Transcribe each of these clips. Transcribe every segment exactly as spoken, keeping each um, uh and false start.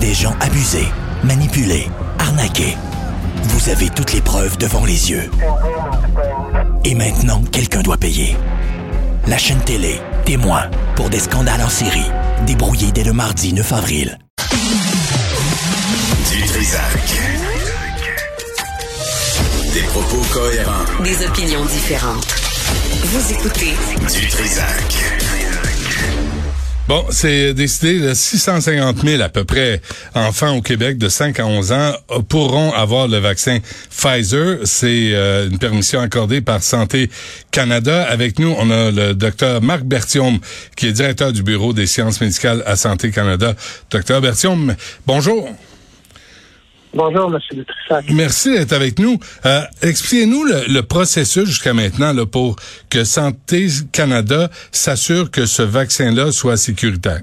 des gens abusés, manipulés, arnaqués. Vous avez toutes les preuves devant les yeux. Et maintenant, quelqu'un doit payer. La chaîne télé, témoin, pour des scandales en série, débrouillés dès le mardi neuf avril. Du Trisac. Des propos cohérents. Des opinions différentes. Vous écoutez Du Trisac. Bon, c'est décidé, là, six cent cinquante mille à peu près enfants au Québec de cinq à onze ans pourront avoir le vaccin Pfizer. C'est euh, une permission accordée par Santé Canada. Avec nous, on a le docteur Marc Berthiaume, qui est directeur du Bureau des sciences médicales à Santé Canada. Docteur Berthiaume, bonjour. Bonjour, M. Trissac. Merci d'être avec nous. Euh, expliquez-nous le, le processus jusqu'à maintenant là, pour que Santé Canada s'assure que ce vaccin-là soit sécuritaire.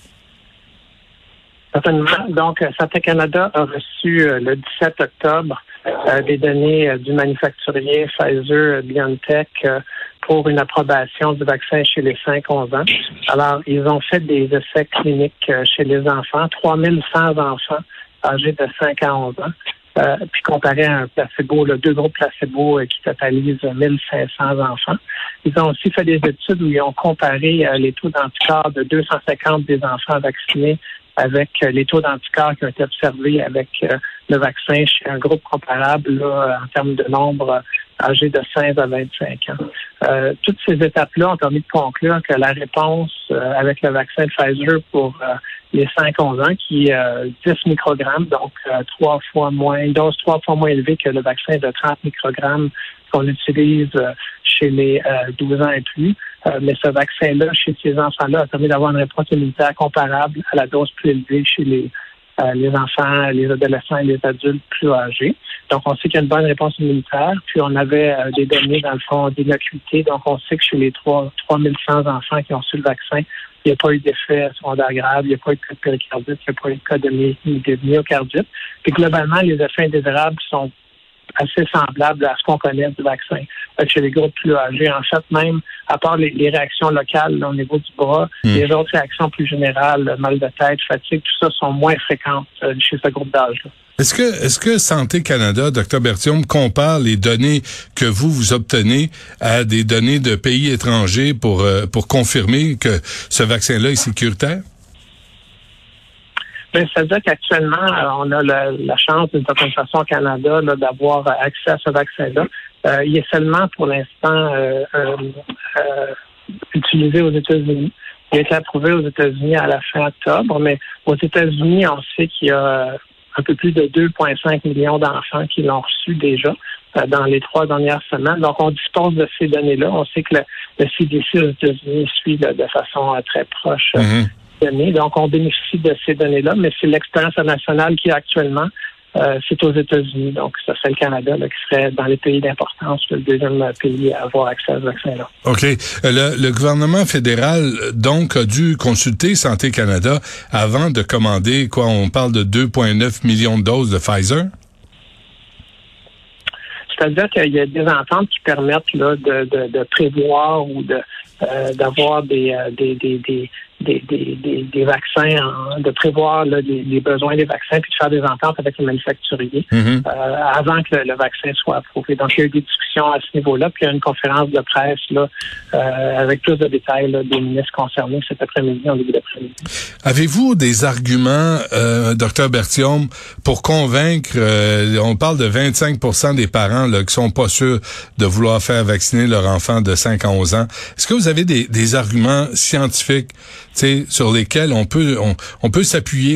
Certainement. Donc, Santé Canada a reçu euh, le dix-sept octobre euh, des données euh, du manufacturier Pfizer-BioNTech euh, pour une approbation du vaccin chez les cinq à onze ans. Alors, ils ont fait des essais cliniques euh, chez les enfants, trois mille cent enfants âgés de cinq à onze ans, euh, puis comparé à un placebo, là, deux groupes placebo euh, qui totalisent mille cinq cents enfants. Ils ont aussi fait des études où ils ont comparé euh, les taux d'anticorps de deux cent cinquante des enfants vaccinés avec euh, les taux d'anticorps qui ont été observés avec euh, le vaccin chez un groupe comparable là, en termes de nombre euh, âgés de seize à vingt-cinq ans. Euh, toutes ces étapes-là ont permis de conclure que la réponse euh, avec le vaccin de Pfizer pour euh, les cinq à onze ans, qui est euh, dix microgrammes, donc euh, trois fois moins, une dose trois fois moins élevée que le vaccin de trente microgrammes qu'on utilise euh, chez les euh, douze ans et plus. Euh, mais ce vaccin-là, chez ces enfants-là, a permis d'avoir une réponse immunitaire comparable à la dose plus élevée chez les, euh, les enfants, les adolescents et les adultes plus âgés. Donc, on sait qu'il y a une bonne réponse immunitaire. Puis, on avait euh, des données, dans le fond, d'innocuité. Donc, on sait que chez les trois mille cent enfants qui ont reçu le vaccin, il n'y a pas eu d'effet secondaire grave, il n'y a pas eu de cas de péricardite, il n'y a pas eu de cas de, my- de myocardite. Puis, globalement, les effets indésirables sont assez semblables à ce qu'on connaît du vaccin. Fait que chez les groupes plus âgés, en fait, même, à part les, les réactions locales là, au niveau du bras, mmh. les autres réactions plus générales, mal de tête, fatigue, tout ça, sont moins fréquentes euh, chez ce groupe d'âge-là. Est-ce que, est-ce que Santé Canada, docteur Berthiaume, compare les données que vous, vous obtenez à des données de pays étrangers pour, euh, pour confirmer que ce vaccin-là est sécuritaire? Bien, c'est-à-dire qu'actuellement, on a la, la chance, d'une certaine façon, au Canada, là, d'avoir accès à ce vaccin-là. Euh, il est seulement, pour l'instant, euh, euh, euh, utilisé aux États-Unis. Il a été approuvé aux États-Unis à la fin octobre, mais aux États-Unis, on sait qu'il y a un peu plus de deux virgule cinq millions d'enfants qui l'ont reçu déjà euh, dans les trois dernières semaines. Donc, on dispose de ces données-là. On sait que le, le C D C aux États-Unis suit là, de façon euh, très proche euh, mm-hmm. données. Donc, on bénéficie de ces données-là, mais c'est l'expérience nationale qui est actuellement, euh, c'est aux États-Unis. Donc, ça serait le Canada là, qui serait dans les pays d'importance, le deuxième pays à avoir accès à ce vaccin-là. OK. Le, le gouvernement fédéral, donc, a dû consulter Santé Canada avant de commander, quoi, on parle de deux virgule neuf millions de doses de Pfizer? C'est-à-dire qu'il y a des ententes qui permettent là, de, de, de prévoir ou de euh, d'avoir des, euh, des, des, des Des, des, des, des vaccins, en, de prévoir là, les, les besoins des vaccins, puis de faire des ententes avec les manufacturiers mm-hmm. euh, avant que le, le vaccin soit approuvé. Donc, il y a eu des discussions à ce niveau-là, puis il y a une conférence de presse là, euh, avec plus de détails là, des ministres concernés cet après-midi, en début d'après-midi. Avez-vous des arguments, euh, docteur Berthiaume, pour convaincre, euh, on parle de vingt-cinq pour cent des parents là, qui sont pas sûrs de vouloir faire vacciner leur enfant de cinq à onze ans. Est-ce que vous avez des, des arguments scientifiques sur lesquels on peut on, on peut s'appuyer?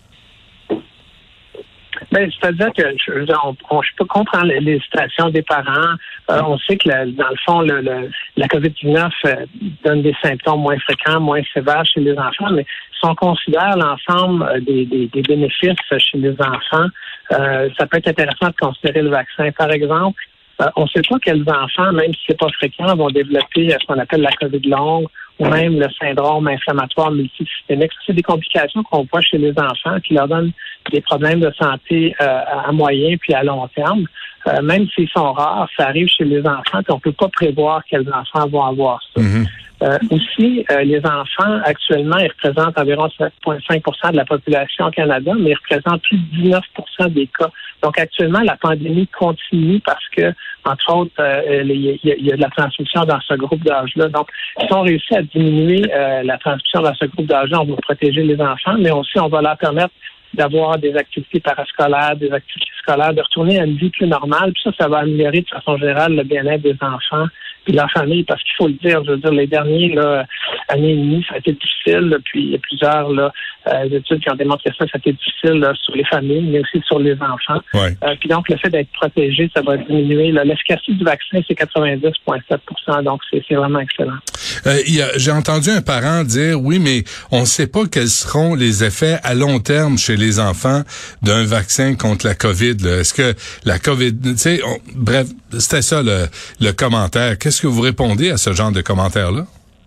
Ben, c'est-à-dire que je, on, on, je peux comprendre l'hésitation des parents. Euh, on sait que, la, dans le fond, le, le, la covid dix-neuf euh, donne des symptômes moins fréquents, moins sévères chez les enfants, mais si on considère l'ensemble des, des, des bénéfices chez les enfants, euh, ça peut être intéressant de considérer le vaccin. Par exemple, euh, on ne sait pas quels enfants, même si c'est pas fréquent, vont développer ce qu'on appelle la COVID longue ou même le syndrome inflammatoire multisystémique. C'est des complications qu'on voit chez les enfants qui leur donnent des problèmes de santé euh, à moyen puis à long terme. Euh, même s'ils sont rares, ça arrive chez les enfants, puis on ne peut pas prévoir quels enfants vont avoir ça. Mm-hmm. Euh, aussi, euh, les enfants, actuellement, ils représentent environ sept virgule cinq pour cent de la population au Canada, mais ils représentent plus de dix-neuf pour cent des cas. Donc, actuellement, la pandémie continue parce que, entre autres, euh, il y, y, y a de la transmission dans ce groupe d'âge-là. Donc, si on réussit à diminuer euh, la transmission dans ce groupe d'âge-là, on va protéger les enfants, mais aussi, on va leur permettre d'avoir des activités parascolaires, des activités scolaires, de retourner à une vie plus normale. Puis ça, ça va améliorer de façon générale le bien-être des enfants et de leur famille, parce qu'il faut le dire, je veux dire, les derniers là, années et demie, ça a été difficile, là, puis il y a plusieurs là, euh, études qui ont démontré ça, ça a été difficile là, sur les familles, mais aussi sur les enfants. Ouais. Euh, puis donc, le fait d'être protégé, ça va diminuer. Là, l'efficacité du vaccin, c'est quatre-vingt-dix virgule sept pour cent, donc c'est, c'est vraiment excellent. Euh, y a, j'ai entendu un parent dire, oui, mais on ne sait pas quels seront les effets à long terme chez les enfants d'un vaccin contre la COVID. Là. Est-ce que la COVID, tu sais, bref, c'était ça le, le commentaire. Qu'est-ce que vous répondez à ce genre de commentaire-là?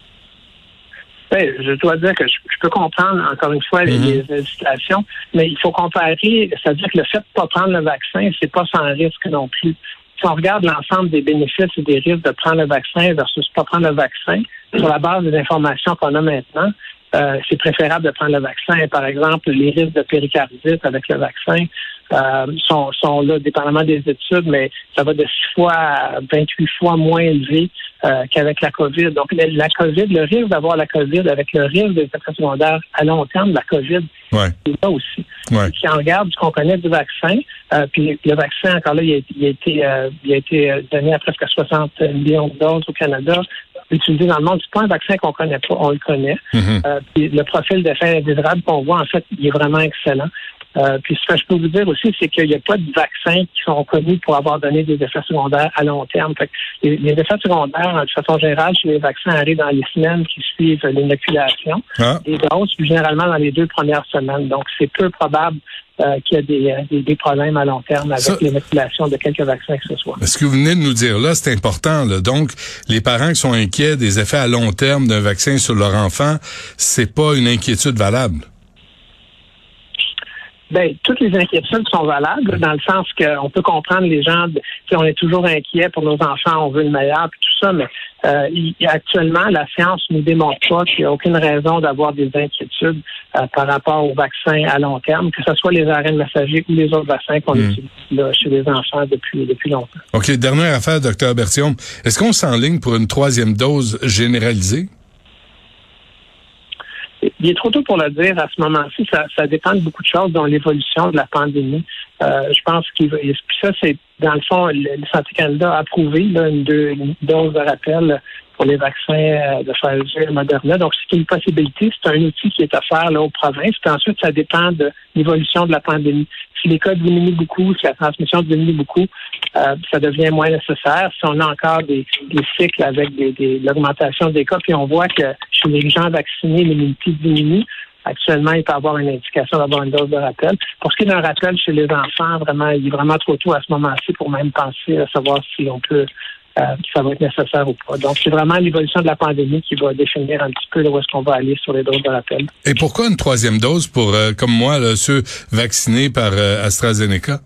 Ben, je dois dire que je, je peux comprendre, encore une fois, mm-hmm. les, les hésitations, mais il faut comparer, c'est-à-dire que le fait de ne pas prendre le vaccin, c'est pas sans risque non plus. Si on regarde l'ensemble des bénéfices et des risques de prendre le vaccin versus pas prendre le vaccin, sur la base des informations qu'on a maintenant, euh, c'est préférable de prendre le vaccin. Par exemple, les risques de péricardite avec le vaccin euh, sont, sont là, dépendamment des études, mais ça va de six fois à vingt-huit fois moins élevé euh, qu'avec la COVID. Donc, la, la COVID, le risque d'avoir la COVID avec le risque des effets secondaires à long terme de la COVID, ouais. c'est là aussi. Ouais. Si on regarde ce qu'on connaît du vaccin, euh, puis le vaccin, encore là, il a, il a été, euh, il a été donné à presque soixante millions de doses au Canada, utilisé dans le monde. C'est pas un vaccin qu'on connaît pas, on le connaît. Mm-hmm. Euh, puis le profil d'effet indésirable qu'on voit, en fait, il est vraiment excellent. Euh, puis ce que je peux vous dire aussi, c'est qu'il n'y a pas de vaccins qui sont connus pour avoir donné des effets secondaires à long terme. Fait que les, les effets secondaires, de façon générale, chez les vaccins arrivent dans les semaines qui suivent l'inoculation. Ah. Les doses, généralement dans les deux premières semaines. Donc, c'est peu probable euh, qu'il y a des, des, des problèmes à long terme avec ça, l'inoculation de quelques vaccins que ce soit. Ce que vous venez de nous dire là, c'est important. Là. Donc, les parents qui sont inquiets des effets à long terme d'un vaccin sur leur enfant, c'est pas une inquiétude valable. Ben, toutes les inquiétudes sont valables, dans le sens qu'on peut comprendre les gens, on est toujours inquiets pour nos enfants, on veut le meilleur, puis tout ça, mais euh, il, actuellement, la science ne nous démontre pas qu'il n'y a aucune raison d'avoir des inquiétudes euh, par rapport aux vaccins à long terme, que ce soit les A R N messagers ou les autres vaccins qu'on mmh. utilise là, chez les enfants depuis, depuis longtemps. OK, dernière affaire, docteur Berthiaume. Est-ce qu'on s'enligne pour une troisième dose généralisée? Il est trop tôt pour le dire à ce moment-ci. Ça, ça dépend de beaucoup de choses, dont l'évolution de la pandémie. Euh, je pense qu'il va. Et ça, c'est dans le fond, le, le Santé Canada a approuvé là, une, deux, une dose de rappel pour les vaccins de Pfizer et Moderna. Donc, c'est une possibilité. C'est un outil qui est offert là, aux provinces. Puis ensuite, ça dépend de l'évolution de la pandémie. Si les cas diminuent beaucoup, si la transmission diminue beaucoup, euh, ça devient moins nécessaire. Si on a encore des, des cycles avec des, des, l'augmentation des cas, puis on voit que chez les gens vaccinés, l'immunité diminue, actuellement, il peut y avoir une indication d'avoir une dose de rappel. Pour ce qui est d'un rappel chez les enfants, vraiment, il est vraiment trop tôt à ce moment-ci pour même penser à savoir si on peut, euh, ça va être nécessaire ou pas. Donc, c'est vraiment l'évolution de la pandémie qui va définir un petit peu là, où est-ce qu'on va aller sur les doses de rappel. Et pourquoi une troisième dose pour, euh, comme moi, là, ceux vaccinés par euh, AstraZeneca?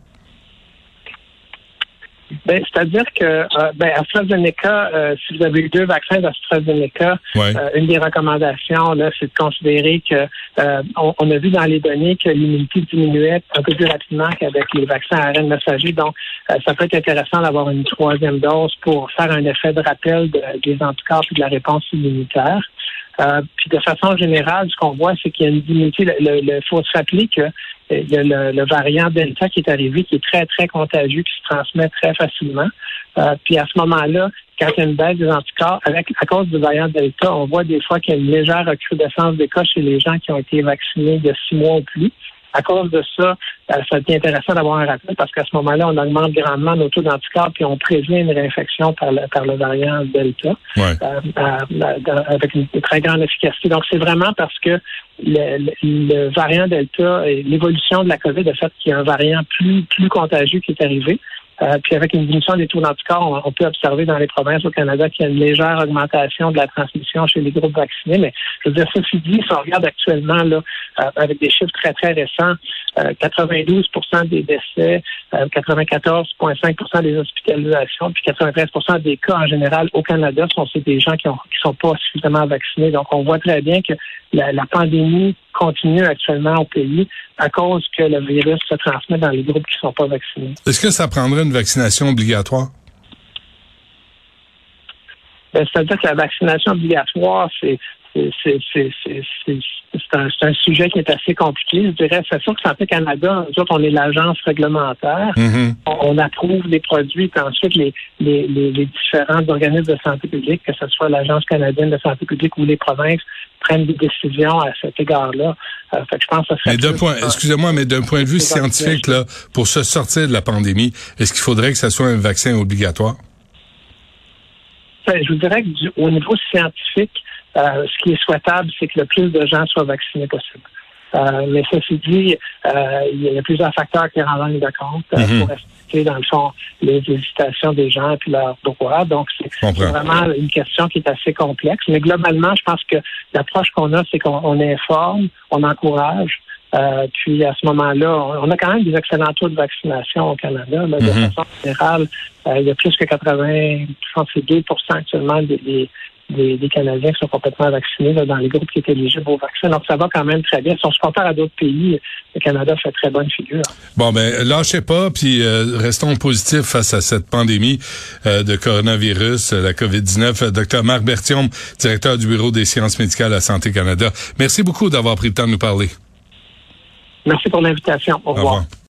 Ben, c'est-à-dire que euh, ben, AstraZeneca, euh, si vous avez eu deux vaccins d'AstraZeneca, ouais. euh, une des recommandations, là, c'est de considérer que euh, on, on a vu dans les données que l'immunité diminuait un peu plus rapidement qu'avec les vaccins à A R N messager. Donc, euh, ça peut être intéressant d'avoir une troisième dose pour faire un effet de rappel de, des anticorps et de la réponse immunitaire. Euh, puis de façon générale, ce qu'on voit, c'est qu'il y a une diminution. Il faut se rappeler que il y a le, le variant Delta qui est arrivé, qui est très, très contagieux, qui se transmet très facilement. Euh, puis à ce moment-là, quand il y a une baisse des anticorps, avec, à cause du variant Delta, on voit des fois qu'il y a une légère recrudescence des cas chez les gens qui ont été vaccinés de six mois ou plus. À cause de ça, euh, ça devient intéressant d'avoir un rappel parce qu'à ce moment-là, on augmente grandement nos taux d'anticorps puis on prévient une réinfection par le, par le variant Delta ouais. euh, euh, avec une très grande efficacité. Donc, c'est vraiment parce que le, le, le variant Delta et l'évolution de la COVID a fait qu'il y a un variant plus, plus contagieux qui est arrivé. Euh, puis avec une diminution des taux d'anticorps, on, on peut observer dans les provinces au Canada qu'il y a une légère augmentation de la transmission chez les groupes vaccinés. Mais je veux dire, ceci dit, si on regarde actuellement là, euh, avec des chiffres très, très récents, euh, quatre-vingt-douze pour cent des décès, euh, quatre-vingt-quatorze virgule cinq pour cent des hospitalisations, puis quatre-vingt-treize pour cent des cas en général au Canada sont c'est des gens qui ont qui sont pas suffisamment vaccinés. Donc, on voit très bien que la, la pandémie continue actuellement au pays à cause que le virus se transmet dans les groupes qui sont pas vaccinés. Est-ce que ça prendrait une vaccination obligatoire? Ben, c'est-à-dire que la vaccination obligatoire, c'est c'est c'est c'est c'est, c'est, c'est, un, c'est un sujet qui est assez compliqué. Je dirais, c'est sûr que Santé Canada, nous autres, on est l'agence réglementaire. Mm-hmm. On, on approuve les produits, puis ensuite les, les, les, les différents organismes de santé publique, que ce soit l'Agence canadienne de santé publique ou les provinces, prennent des décisions à cet égard-là. Euh, fait que je pense que ça serait mais d'un point, excusez-moi, mais d'un point de vue scientifique, là, pour se sortir de la pandémie, est-ce qu'il faudrait que ça soit un vaccin obligatoire? Je vous dirais qu'au niveau scientifique, euh, ce qui est souhaitable, c'est que le plus de gens soient vaccinés possible. Euh, mais ceci dit, euh, il y a plusieurs facteurs qui rentrent en ligne de compte euh, mm-hmm. pour respecter, dans le fond, les hésitations des gens et leurs droits. Donc, c'est, c'est vraiment une question qui est assez complexe. Mais globalement, je pense que l'approche qu'on a, c'est qu'on on informe, on encourage. Euh, puis à ce moment-là, on a quand même des excellents taux de vaccination au Canada. Là, de mm-hmm. façon générale, euh, il y a plus que quatre-vingts, je pense que c'est deux pour cent actuellement des, des, des Canadiens qui sont complètement vaccinés là, dans les groupes qui étaient éligibles au vaccin. Donc ça va quand même très bien. Si on se compare à d'autres pays, le Canada fait très bonne figure. Bon, ben lâchez pas, puis euh, restons positifs face à cette pandémie euh, de coronavirus, la covid dix-neuf. Docteur Marc Berthiaume, directeur du Bureau des sciences médicales à Santé Canada. Merci beaucoup d'avoir pris le temps de nous parler. Merci pour l'invitation. Au revoir. Au revoir.